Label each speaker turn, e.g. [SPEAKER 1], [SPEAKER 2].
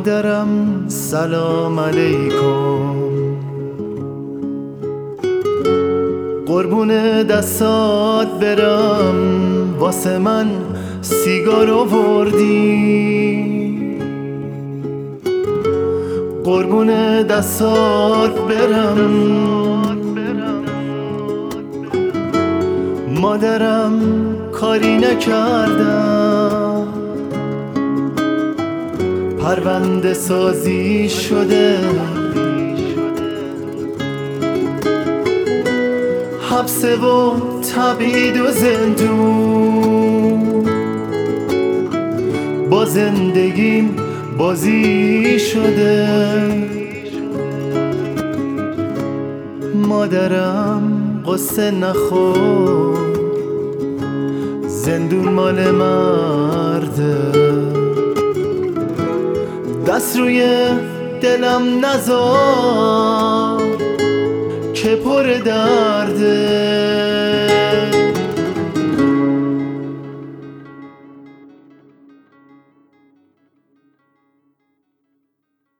[SPEAKER 1] مادرم سلام علیکم، قربون دستات برم، واسه من سیگار آوردی. قربون دستات برم، مادرم کاری نکردم، پرونده سازی شده، حبسه و تبعید و زندون، با زندگیم بازی شده. مادرم قصه نخور، زندون مال مرده، دست روی دلم نذار که پر درده.